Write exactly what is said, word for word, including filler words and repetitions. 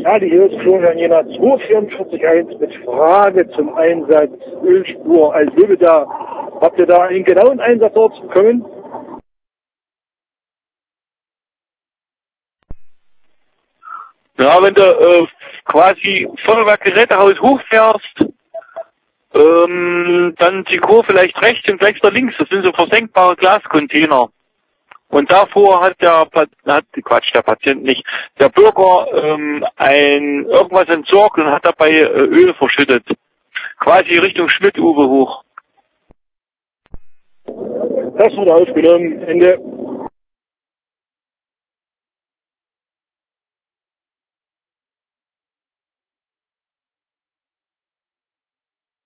Ja, die hier ist Florian Jena zwei vier vier eins mit Frage zum Einsatz Ölspur als Lübeda. Habt ihr da einen genauen Einsatzort bekommen? Ja, wenn du äh, quasi Feuerwerk Gerätehaus hochfährst, ähm, dann die Kurve vielleicht rechts und gleich da links. Das sind so versenkbare Glascontainer. Und davor hat der, hat, Quatsch, der Patient nicht, der Bürger ähm, ein irgendwas entsorgt und hat dabei äh, Öl verschüttet. Quasi Richtung Schmidt-Uwe hoch. Das wurde aufgenommen. Ende.